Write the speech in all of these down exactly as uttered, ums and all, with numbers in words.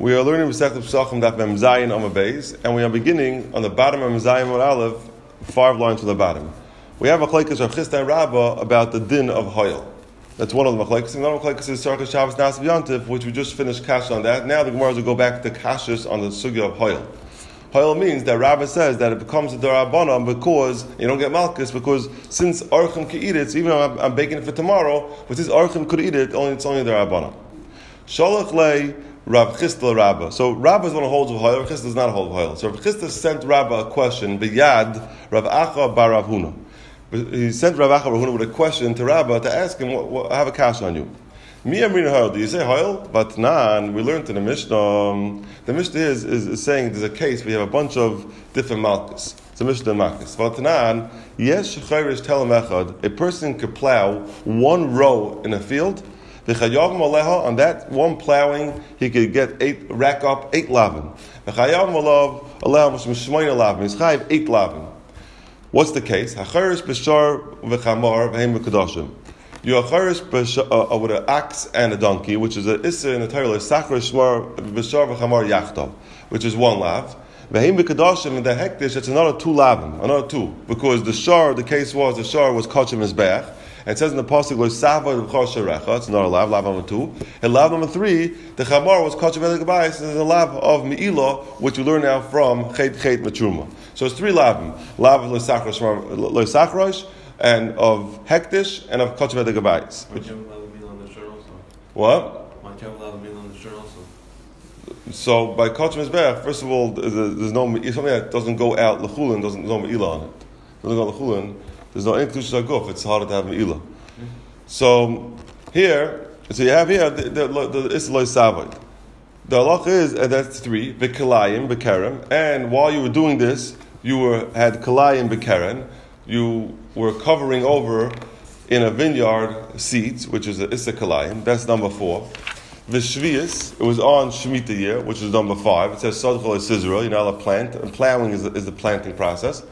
We are learning Masechet Pesachim Daf Mem Zayin Amud Beis, and we are beginning on the bottom of Mem Zayin Amud Aleph, five lines from the bottom. We have a Machlekes Rav Chisda and Rabbah about the din of Hoyel. That's one of the Machlekes. Another Machlekes is Sarka Shabbos Nasav Yantiv, which we just finished Kash on that. Now the Gemara will go back to Kashas on the sugya of Hoyel. Hoyel means that Rabbah says that it becomes a Darabana because you don't get Malchus, because since Archim could eat it, so even though I'm, I'm baking it for tomorrow, but since Archim could eat it, only it's only Darabana. Shalach lei Rav Chisda Rabbah. So Rabbah is one who holds of Hoyel. Rav Chisda is not a hold of Hoyel. So Rav Chisda sent Rabbah a question. B'yad Rav Acha bar Rav Huna. He sent Rav Acha bar Huna with a question to Rabbah to ask him, what, what, I have a kash on you. Mi Amrina Hoyel. Do you say Hoyel? But nan, we learned in the Mishnah. The Mishnah is, is, is saying there's a case where you have a bunch of different malchus. It's a Mishnah malchus. But nan, yes shechayrish telem echad. A person could plow one row in a field. On that one plowing, he could get eight, rack up eight lavin. He's chayiv eight lavin. What's the case? Hacharish b'shar v'chamar v'hem v'kedashim. You are charish with an axe and a donkey, which is an issa in the Torah, sachar shmar b'shar v'chamar yachtav, which is one lav. V'hem v'kedashim in the hektish, it's another two lavin, another two, because the shar, the case was the shar was kachim mizbeach. And it says in the pasuk, "Lo sava l'chor sharecha." It's not a lav. Lav number two. And lav number three, the chamar was kachim v'legabayis. It's a lav of meila, which we learn now from chet chet matruma. So it's three lavim: lav lo sachrosh, and of hektish, and of kachim v'legabayis. What? So by kachim mizbeach, first of all, there's no something that doesn't go out lechulin, doesn't no meila on it. Doesn't go lechulin. There's no inclusion of guf. It's harder to have meila. Mm-hmm. So here, so you have here the the the isloi savoid. The halach is and that's three v'kalayim b'kerem. And while you were doing this, you were had kalayim b'keren. You were covering over in a vineyard seeds, which is a issa kalayim. That's number four. V'shvius, it was on Shemitah year, which is number five. It says sadchol esizra. You're not allowed to plant, and plowing is the, is the planting process.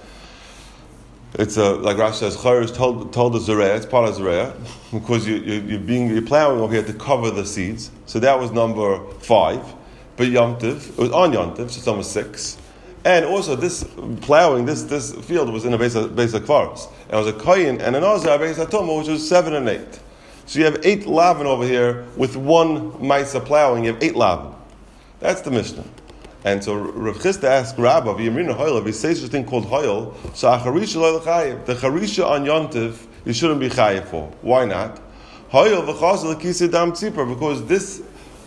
It's a, like Rashi says, Chayrish told told the Zereah, it's part of Zereah, because you, you, you're being you're plowing over here to cover the seeds. So that was number five. But Yom Tiv, it was on Yom Tiv, so it's number six. And also this plowing, this this field was in a base of Kvaros. And it was a Koyin and another base of Tumah, which was seven and eight. So you have eight lavin over here with one Maisa plowing, you have eight lavin. That's the Mishnah. And so Rav Chisda asked Rabbah, "V'yamrina Hoyel, if he says a thing called Hoyel, so acharisha lo l'chayiv. The charisha on Yontiv, you shouldn't be chayiv for. Why not? Hoyel v'chazal l'kisei dam tzipor, because this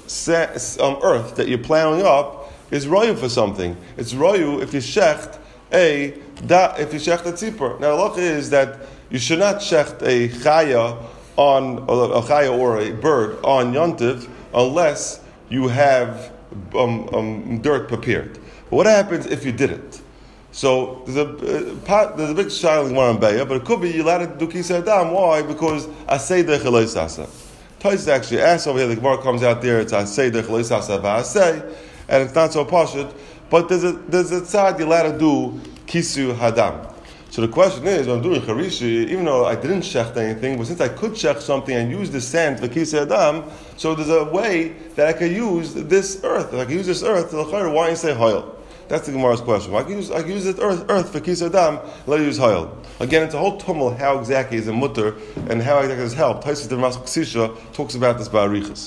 um, earth that you're plowing up is royu for something. It's royu if you shecht a da, if you shecht a tzipor. Now the halacha is that you should not shecht a chaya on a chaya or a bird on Yontiv unless you have Um, um, dirt prepared. But what happens if you didn't? So there's a uh, pot, there's a big shiling one on Beya, but it could be you allowed to do kisei adam. Why? Because asay de chelei sasa. Tais actually asks over here. The Gemara comes out there. It's asay de chelei sasa v'asay, and it's not so pashut. But there's a there's a tzad you're allowed to do kisu hadam. So the question is, when I'm doing charishi, even though I didn't shecht anything, but since I could shecht something and use the sand for kisei adam, so there's a way that I could use this earth. If I could use this earth, why you say hoyel? That's the Gemara's question. I can use I can use this earth earth for kisei adam. Let me use hoyel. Again, it's a whole tumult how exactly is a mutter and how exactly is help. Taisus the Ramas Ksisha talks about this by Arichas.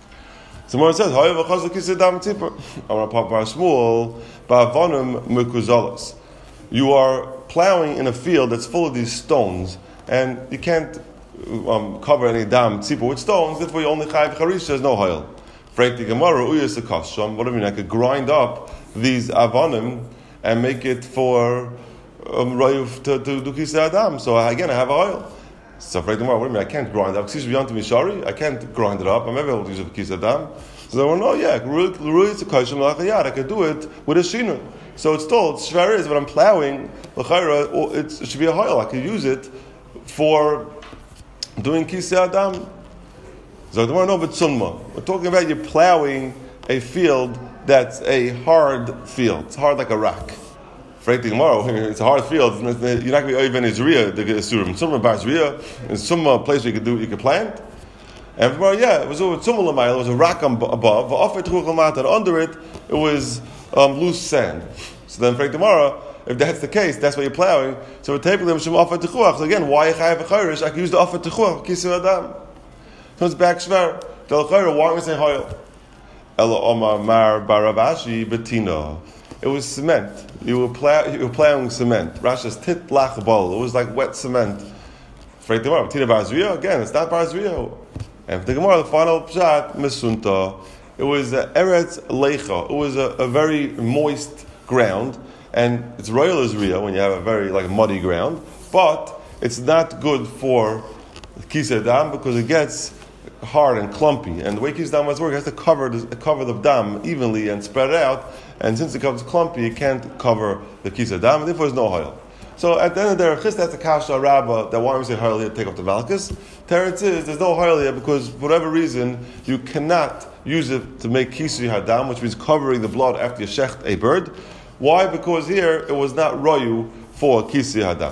So Gemara says hoyel v'chazal kisei adam tzipor. I want to pop by Shmuel ba'avonim mekuzalos. You are plowing in a field that's full of these stones, and you can't um, cover any dam tzipor with stones. Therefore, you only chayiv charisha. There's no hoyel. Frank the Gemara uyas a kasham. What do I mean? I could grind up these avonim and make it for um, rayuf to do kisei adam. So again, I have a hoyel. So Frank the Gemara, what do I mean? I can't grind up. I can't grind it up. I'm never able to use it for kisei adam. So they were no, yeah, uyas a kasham lachayad. I could do it with a shinu. So it's still, it's shvar is, but I'm plowing, it should be a hoyel. I could use it for doing kisei adam. So I don't know if it's sunnah. We're talking about you're plowing a field that's a hard field. It's hard like a rock. Frankly, tomorrow, it's a hard field. You're not going to be even Israel, the Isurim. Some of Israel, in some place where you could do, you could plant. And from yeah, it was over tumul l'mayla. It was a rock above. Va'afar techuach l'mata. And under it, it was um, loose sand. So then, for tomorrow, if that's the case, that's what you're plowing. So we're taking them shem afar techuach. So again, why chayav v'chayrish? I can use the afar techuach kisur adam. Comes back shver. Del chayra. Why are we saying hayel? Ela omar mar baravashi betina. It was cement. You were, plow, you were plowing cement. Rashi says tit lach bol. It was like wet cement. For tomorrow, betina barazriya. Again, it's not barazriya. And for the Gemara, the final pshat misunta. It was uh, eretz leicha. It was a, a very moist ground, and it's royal Israel when you have a very like muddy ground. But it's not good for kisei dam because it gets hard and clumpy. And the way kisei dam was work, it has to cover the, cover the dam evenly and spread it out. And since it becomes clumpy, it can't cover the kisei dam, and therefore there's no oil. So at the end of the day, Chis, that's a kasha rabba that why we say hayel to take off the malchus. Teretz is there's no hayel because for whatever reason you cannot use it to make kisui hadam, which means covering the blood after you shecht a bird. Why? Because here it was not royu for kisui hadam.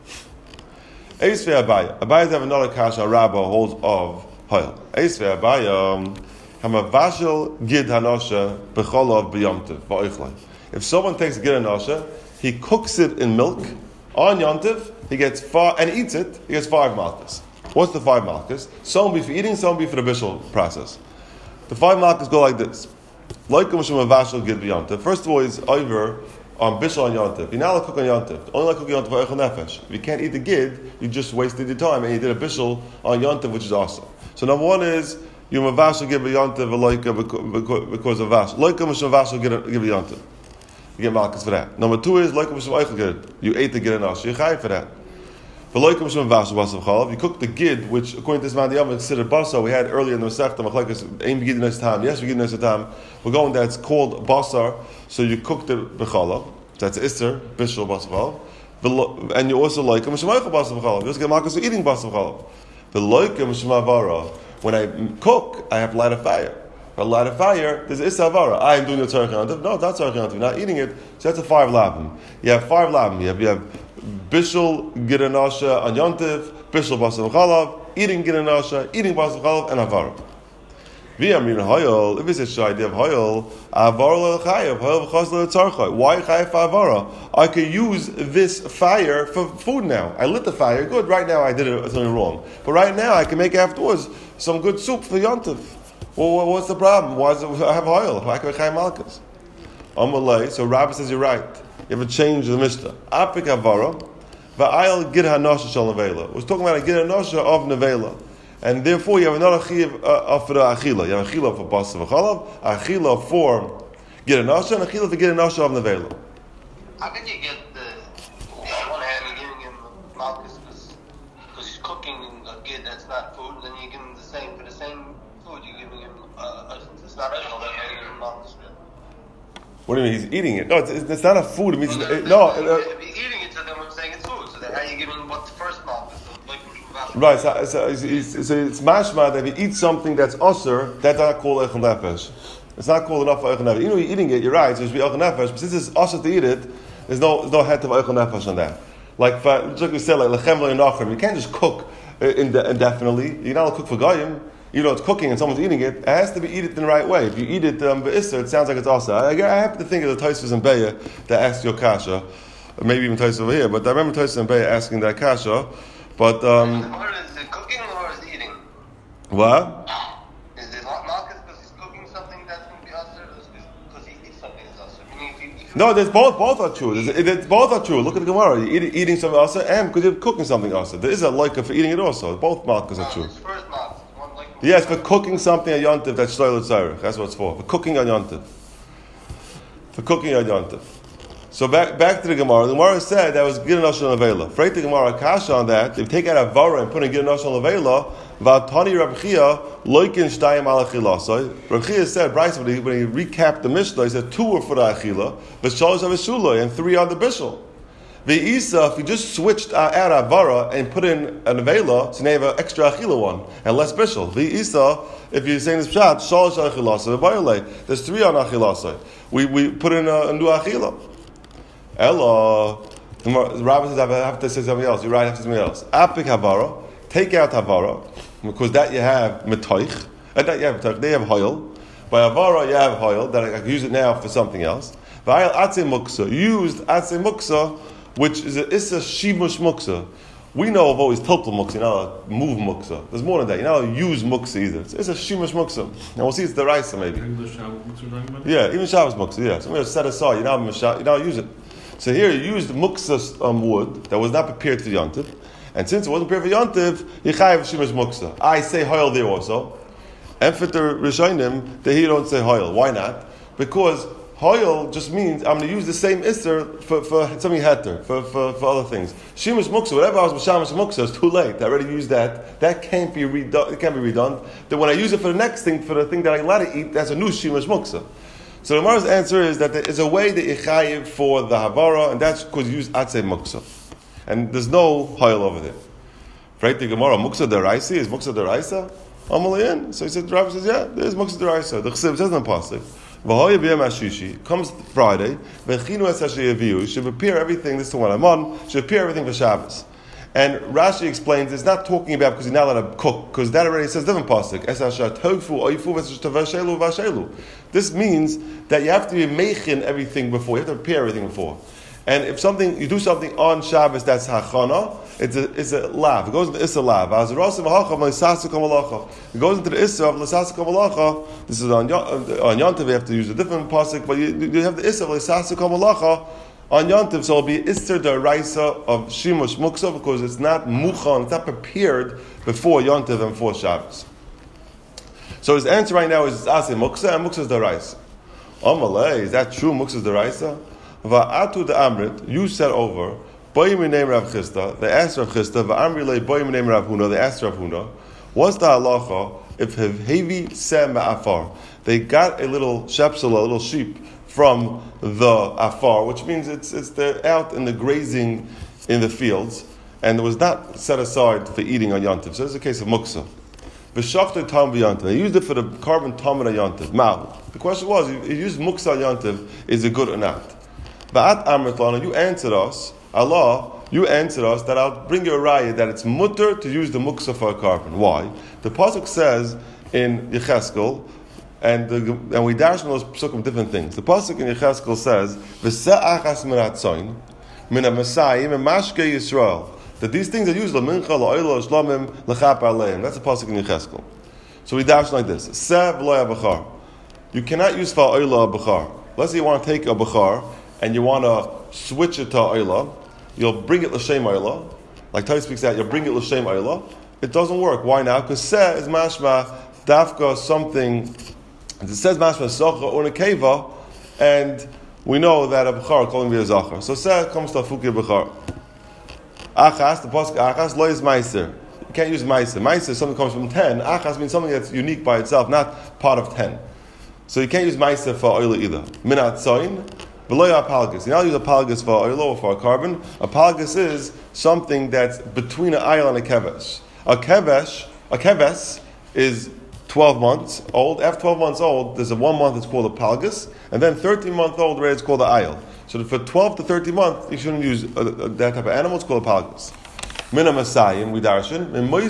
Eisvei Abaya. Abaya have another kasha rabba holds of hayel. Eisvei Abaya hamavashel gid hanosha becholav b'yomtiv va'oichlai. If someone takes gid hanosha, he cooks it in milk. On Yontif, he gets five, and eats it, he gets five malchus. What's the five malchus? Some be for eating, some be for the bishul process. The five malchus go like this. First of all, is over on bishul on Yontif. You're not allowed to cook on Yontif. Only like cooking on Yontif for Eichel Nefesh. If you can't eat the gid, you just wasted your time and you did a bishul on Yontif, which is awesome. So number one is, you mavashal give a Yontif because of vash. Loika mishum vashal give a Yontif. You get malchus for that. Number two is loikum b'shem eichel gid. You ate the gid and you're chayiv for that. For loikum b'shem vasel basav chalav, you cook the gid, which according to this man the oven considered basar. We had earlier in the Masechta machlekes aim gid next time. Yes, we gid next time. We're going that it's called basar. So you cooked it b'chalav. That's iser bishul basav chalav. And you also loikum b'shem eichel basav chalav. You also get malchus for eating basav chalav. The loikum b'shem avara. When I cook, I have to light a fire. For a light of fire, there's isavara. I am doing the tzarech yantiv. No, it's not tzarech yantiv. You're not eating it. So that's a five labim. You have five labim. You have, you have bishul giranasha on yantiv, bishul basal chalav, eating giranasha, eating basal chalav, and avara. V'yamrin hayol. If it's a shaydi of hayol, avara lechayev, hayol v'chaz le'tzarcha. Why chayev avara? I could use this fire for food now. I lit the fire. Good. Right now I did it something wrong. But right now I can make afterwards some good soup for yantiv. Well, what's the problem? Why does it have oil? Why can we chayim malchus? Amalei. So Rabbi says you're right. You have to change the Mishnah. Apik havara, va'ayil gid hanosha shel nevela. We're talking about a gid hanosha of nevela, and therefore you have another chiv uh, for the achila. You have a achila for basav v'chalav, a achila for gid hanosha, and a achila for gid hanosha of nevela. How can you get the on one hand you're giving him malchus because he's cooking a gid that's not food, and then you give him the same for the same. You're giving him, uh, it's not edible, then you're giving him malchus. What do you mean? He's eating it? No, it's, it's not a food. It means well, it, no. Uh, if he's eating it, so then we're saying it's food. So then how are you giving him what's the first malchus? Right. So, so, it's, it's, so it's mashma that if you eat something that's osur, that's not called eichel nefesh. It's not called enough for eichel nefesh. You know, you're eating it. You're right. So it should be eichel nefesh. But since it's osur to eat it, there's no there's no head of eichel nefesh on that. Like just like we said, like lechem v'nachrim. You can't just cook indefinitely. You're not allowed to cook for goyim. You know, it's cooking and someone's eating it, it has to be eaten the right way. If you eat it um, b'isser, it sounds like it's also. I, I happen to think of the Tosfos and Beya that asked your kasha, maybe even Tosfos over here, but I remember Tosfos and Beya asking that kasha. But um, is it cooking or is it eating? What? Is it malchus because he's cooking something that's going to be usher, or because he eats something that's usher? I mean, if you, if you no, there's both. Both are true. There's, it, it's, both are true. Look at the Gemara. You're eat, eating something usher, and because you're cooking something usher. There is a loika for eating it also. Both malchus are true. First malchus. Yes, for cooking something on Yontif, that's shloil tzarech. That's what it's for. For cooking on Yontif. For cooking on Yontif. So back back to the Gemara. The Gemara said that was gid hanosha levela. Freit the Gemara kasha on that. If you take out avara and put in gid hanosha levela, v'atani Reb Chia loikin shtayim al achilasai. Reb Chia said, Bryce, when he, when he recapped the Mishnah, he said two were for the achila, v'shalosh avishuloi, and three on the bishul. The Isa, if you just switched out avara and put in an avela, so now you have an extra achila one and less bishul. The Isa, if you're saying this pshat, shalosh achilasa, v'bayolei, there's three on achilasa. We we put in a, a new achila. Ella, the rabbi says I have to say something else. You're right, I have to say something else. Apik havara, take out havara, because that you have metoich, and that you have metoich, they have hoil. By avara you have hoil, that I can use it now for something else. V'ayil atzei muksa, used atzei muksa, which is a issa shimush muksa. We know of always tiltal muksa, you know, move muksa. There's more than that. You know, use muksa either. It's, it's a shimush muksa. And we'll see it's the raisa maybe. Yeah, even Shabbos muksa, yeah. So we're set aside, you know, you know, use it. So here you used muksa um, wood that was not prepared for yontiv. And since it wasn't prepared for yontiv, you chayav shimush muksa. I say hoil there also. And for the Rishonim, they here don't say hoil. Why not? Because hoil just means I'm going to use the same isser for, for something heter, for, for, for other things. Shimush muksa, whatever I was mishamash muksa, it's too late. I already used that. That can't be redone. It can't be redone. Then when I use it for the next thing, for the thing that I'm allowed to eat, that's a new shimush muksa. So the Gemara's answer is that there is a way that you chayiv for the havara, and that's because you use atzei muksa. And there's no hoil over there. Right? The Gemara, muksa deraisa, is muksa deraisa? Amalayan. So he said, the Rabbi says, yeah, there is muksa deraisa. The Chesiv says in the pasuk, v'hoya b'yem hashishi, comes Friday, v'chinu es hasheyaviu, should prepare everything, this is the one I'm on, should prepare everything for Shabbos. And Rashi explains it's not talking about because you're not allowed to cook, because that already says different pasuk. Es hasha tofu oifu v'shelu v'ashelu. This means that you have to be meichin everything before, you have to prepare everything before. And if something you do something on Shabbos that's hachana, it's a it's a lav. It goes into issa lav. It goes into the issa of l'sasik malacha. This is on on Yontiv. We have to use a different pasuk, but you, you have the issa of l'sasik malacha on Yontiv. So it'll be issa deraisa of shimush muksa because it's not muchan, it's not prepared before Yontiv and before Shabbos. So his answer right now is asay muksa and muksa is deraisa. Amalei, is that true? Muksa is deraisa. Va'atu the Amrit, you said over, Boyim name Rav Chisda, they asked Rav Chisda, Va'amri le Boyim name Rav Huna, they asked Rav Huna, what's the halacha if hevi se ma'afar? They got a little shepsel, a little sheep from the afar, which means it's it's they're out in the grazing in the fields, and it was not set aside for eating on Yontiv. So it's a case of muksa. V'shachta tam v'yontiv. They used it for the carbon tam on Yontiv. Mal. The question was, you used muksa on Yontiv, is it good or not? Ba'at Amrit, you answered us, Allah, you answered us that I'll bring you a raya that it's mutter to use the muksa for a carbon. Why? The pasuk says in Yecheskel, and the, and we dash in those pasukim different things. The pasuk in Yecheskel says, "V'sa'achas minatzoin min ha'masayim mashke Yisrael." That these things are used l'mincha la'oilo shlamim l'chap aleim. That's the pasuk in Yecheskel. So we dash like this: Sev loya b'char. You cannot use for oila b'char. Let's say you want to take a b'char and you want to switch it to oila. You'll bring it l'shem oila. Like Tari speaks out, you'll bring it l'shem oila. It doesn't work. Why now? Because se is mashma dafka something. It says mashma socha or nekeva, and we know that a b'char calling be a zachar. So se comes to afuki b'char. Achas, the pasuk achas lo is meiser. You can't use meiser. Meiser is something that comes from ten. Achas means something that's unique by itself, not part of ten. So you can't use meiser for oil either. Minat soin, v'lo apalgus. You now use apalgus for oil or for a carbon. Apalgus is something that's between an ayil and a kevesh. A kevesh, a keves is twelve months old. After twelve months old, there's a one month that's called a palgus, and then thirteen month old where it's called the ayil. So for twelve to thirteen months, you shouldn't use uh, uh, that type of animal. It's called a palgus. Mina masayim, we darshan.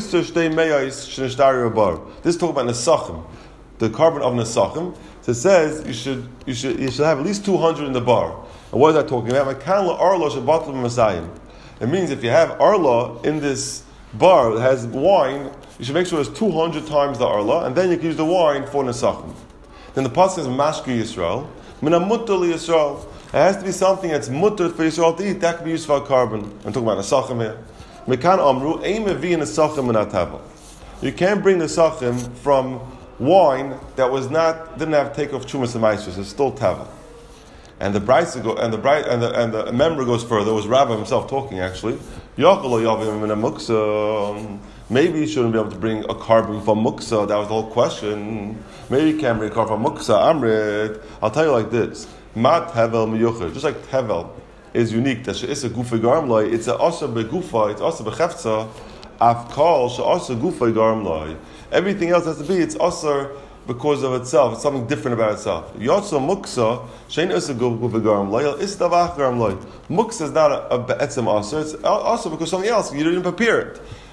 This is talking about nesachim, the carbon of nesachim. So it says you should you should you should have at least two hundred in the bar. And what is that talking about? It means if you have arla in this bar that has wine, you should make sure it's two hundred times the arla, and then you can use the wine for nesachim. Then the pasuk says mashki Yisrael, mina mutter li Yisrael. It has to be something that's mutter for Yisrael to eat. That can be used for a carbon. I'm talking about nesachim here. Mekan amru ein mevi nesachim min hatava. You can't bring nesachim from wine that was not didn't have take off chumas and ma'asos. It's still tava. And the brayso go and the bright and the and the member goes further. It was Rabbi himself talking actually. Maybe you shouldn't be able to bring a carbon from muksa. That was the whole question. Maybe you can't bring a carbon from muksa. Amrit. I'll tell you like this. Mat hevel miyucher. Just like hevel is unique. That it's a gufa garm loy. It's a asa begufa. It's asa bechefza. Afkal she'asa gufa garm loy. Everything else has to be. It's asa because of itself. It's something different about itself. Yotza muksa shein asa gufa garm loy. It's davach garm loy. Muksa is not a be'etzem asa. It's also because something else. You didn't prepare it.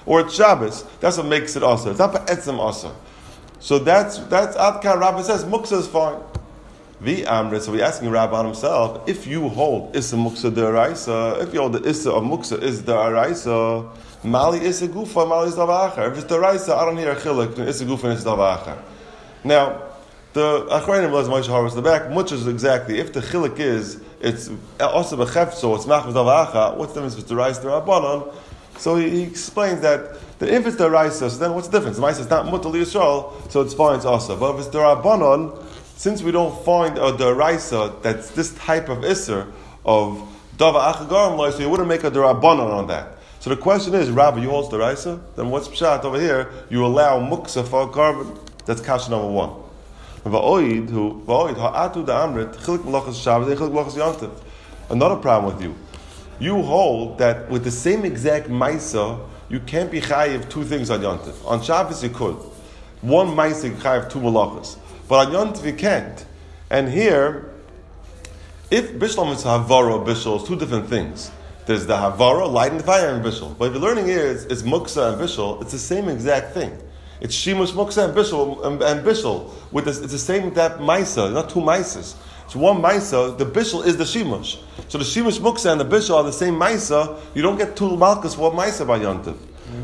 or it's Shabbos. That's what makes it also. It's not Ba'etzim also. So that's that's Adkan Rabbi says Muksa is fine. The Amrit, so we're asking Rabbi on himself, if you hold Issa Muksa Deraisa, if you hold the Issa of Muksa is Deraisa, Mali Issa Gufa, Mali is Davacha. If it's Deraisa, I don't hear a chilek between Issa Gufa and Issa Davacha. Now, the Achrayim Lez Moshe Harvest the back, much is exactly, if the chilek is, it's also Bechefso, it's Machmas Davacha, what's the difference if it's Deraisa Derabanan? So he, he explains that the if it's Deraisa, so then what's the difference? The Maisa is not Mutal Yisrael, so it's fine, it's also. But if it's Derabanan, since we don't find a Deraisa that's this type of Isser of Dava Achagarim Loi, so you wouldn't make a Derabanan on that. So the question is, Rabbi, you hold Deraisa? Then what's Pshat over here? You allow Muksa for a carbon. That's Kasha number one. Va'oid, who, Va'oid, ha'atu da'amrit, chilik melachas Shabbos, and chilik melachas Yontif. Another problem with you. You hold that with the same exact Maisa, you can't be chayiv two things on Yontif. On Shabbos you could. One Maisa you chayiv two melachas. But on Yontif you can't. And here, if Bishlam is Havara or Bishul, it's two different things. There's the Havara, lighting the fire, and Bishul. But if you're learning here, it's, it's Muksa and Bishul, it's the same exact thing. It's Shimush Muksa and Bishul, and, and Bishul. With this, it's the same that Maisa, not two Maisas. It's one Maisa, the Bishul is the Shimush. So the Shimush Muksa and the Bishul are the same Maisa, you don't get two Malkas for one Maisa by Yontif.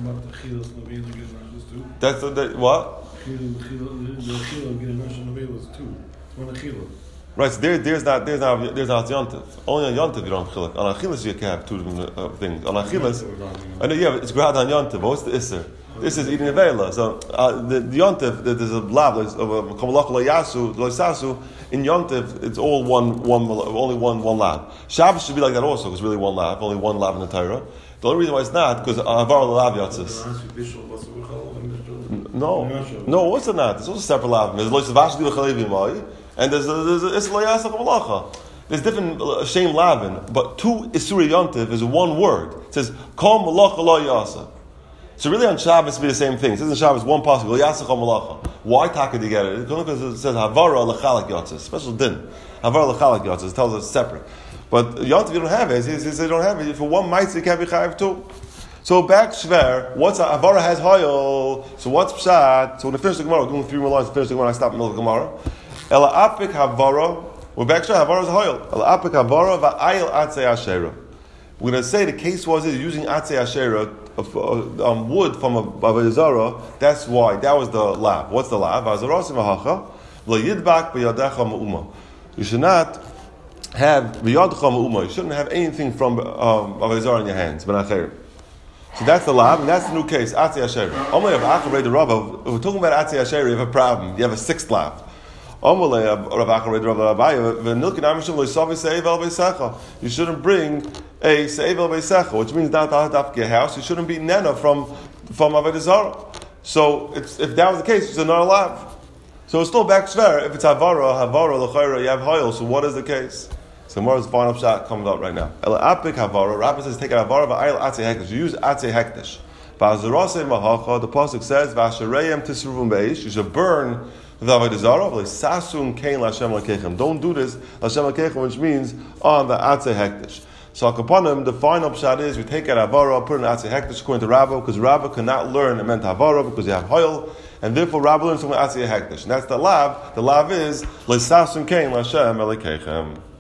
That's the, the what? Right, so there, there's not, there's not, there's not Yontif. Only on Yontif you don't have chilek. On Achilas you can have two different uh, things. On Achilas, I know, yeah, it's Grad on Yontif. But what's the Isser? This is eating a Vela. So uh, the, the Yontif, there's a lav, there's a Kamalach lo Yasu, lo Sasu. In Yontif, it's all one, one, only one, one lav. Shabbos should be like that also, because it's really one lav, only one lav in the Torah. The only reason why it's not, because Avar lav Yatzis. No, no, what's it not? It's also separate lav. There's lo Savashdi l'Chalevi Mai. And there's a, there's a, it's a there's different uh, shame lavin, but two isuri yontiv is one word. It says kol malacha lo yasa. So really on Shabbos it'd be the same thing. It says in Shabbos one possible lo yasa kol malacha. Why taka do you get it? Because it says havara lechalak yatzis, special din. Havara lechalak yatzis tells us separate. But yontiv you don't have it. He says they don't have it. For one mitzvah you can't be chayiv too. So back shver, what's a havara has hoyol? So what's pshat? So when I finish the Gemara, we're doing three more lines. To finish the Gemara, I stop in the middle of the Gemara. Ela apik havara, we're back to havara is hoyel. Ela apik havara va'ayil atzei ashera. We're going to say the case was is using atzei ashera, uh, um, wood from a Avodah Zarah. That's why that was the lab. What's the lab? Azaros imahacha lo yidbak b'yadecha ma'uma. You should not have b'yadecha ma'uma. You shouldn't have anything from um, Avodah Zarah in your hands. So that's the lab, and that's the new case. Atzei ashera. Only if acharei the Rav. If we're talking about atzei ashera, you have a problem. You have a sixth lab. You shouldn't bring a Seiv el Beisecha, which means not to have a house. You shouldn't be Nena from from Avodah Zarah. So it's, if that was the case, it's not allowed. So it's still back shver. If it's Havara, Havara, L'chayra, you have Hoyel. So what is the case? So Gemara's final shot comes out right now. El Apik Havara, Rabbi says take a Havara, Va'ayil Atzei Hekdesh. You use Atzei Hekdesh. Va'azarosei Mahacha, the Pasuk says, Va'ashereyem Tisruvum Beish. You should burn the Avodah Zarah, Sasun Kain Lashem Lakechem. Don't do this Lashem Lakechem, which means on the Atzei Hekdesh. So Akapanim, the final pshat is we take out Havara, put in Atzei Hekdesh according to Rabbi, because Rabbi cannot learn it meant Havara because you have Hoyel, and therefore Rabbi learns from Atzei Hekdesh. And that's the lav. The lav is Sasun Kain Lashem Lakechem.